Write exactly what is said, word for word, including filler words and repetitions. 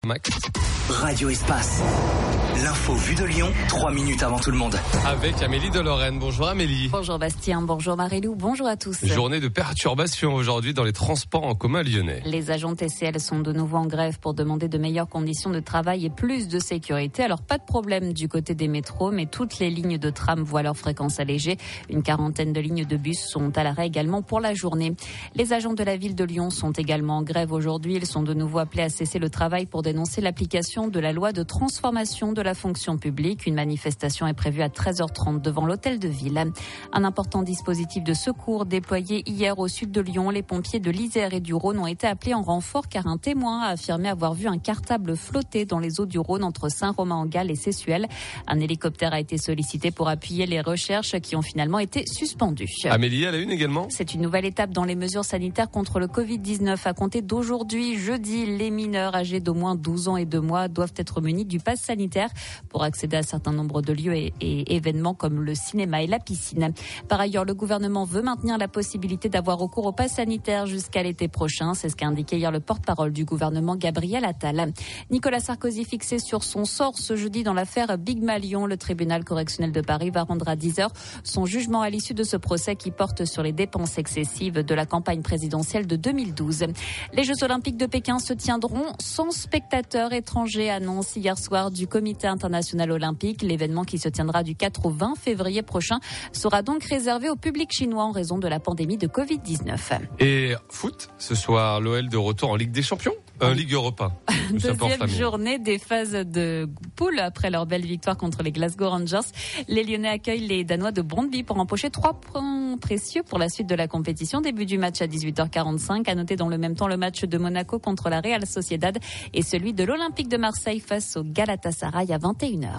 Max. Radio Espace. L'info vue de Lyon, trois minutes avant tout le monde. Avec Amélie de Lorraine. Bonjour Amélie. Bonjour Bastien, bonjour Marie-Lou, bonjour à tous. Journée de perturbation aujourd'hui dans les transports en commun lyonnais. Les agents T C L sont de nouveau en grève pour demander de meilleures conditions de travail et plus de sécurité. Alors pas de problème du côté des métros, mais toutes les lignes de tram voient leur fréquence allégée. Une quarantaine de lignes de bus sont à l'arrêt également pour la journée. Les agents de la ville de Lyon sont également en grève aujourd'hui. Ils sont de nouveau appelés à cesser le travail pour dénoncer l'application de la loi de transformation de la fonction publique. Une manifestation est prévue à treize heures trente devant l'hôtel de ville. Un important dispositif de secours déployé hier au sud de Lyon. Les pompiers de l'Isère et du Rhône ont été appelés en renfort car un témoin a affirmé avoir vu un cartable flotter dans les eaux du Rhône entre Saint-Romain-en-Galles et Sessuel. Un hélicoptère a été sollicité pour appuyer les recherches qui ont finalement été suspendues. Amélie, à la une également. C'est une nouvelle étape dans les mesures sanitaires contre le covid dix-neuf. À compter d'aujourd'hui, jeudi, les mineurs âgés d'au moins douze ans et deux mois doivent être munis du pass sanitaire pour accéder à un certain nombre de lieux et, et événements comme le cinéma et la piscine. Par ailleurs, le gouvernement veut maintenir la possibilité d'avoir recours au pass sanitaire jusqu'à l'été prochain. C'est ce qu'a indiqué hier le porte-parole du gouvernement, Gabriel Attal. Nicolas Sarkozy fixé sur son sort ce jeudi dans l'affaire Big Malion. Le tribunal correctionnel de Paris va rendre à dix heures son jugement à l'issue de ce procès qui porte sur les dépenses excessives de la campagne présidentielle de deux mille douze. Les Jeux Olympiques de Pékin se tiendront sans spectateurs étrangers, annonce hier soir du Comité international olympique. L'événement qui se tiendra du quatre au vingt février prochain sera donc réservé au public chinois en raison de la pandémie de covid dix-neuf. Et foot, ce soir, l'O L de retour en Ligue des Champions, en Ligue Europa. Deuxième journée des phases de poule après leur belle victoire contre les Glasgow Rangers. Les Lyonnais accueillent les Danois de Brøndby pour empocher trois points précieux pour la suite de la compétition. Début du match à dix-huit heures quarante-cinq. À noter dans le même temps le match de Monaco contre la Real Sociedad et celui de l'Olympique de Marseille face au Galatasaray à vingt et une heures.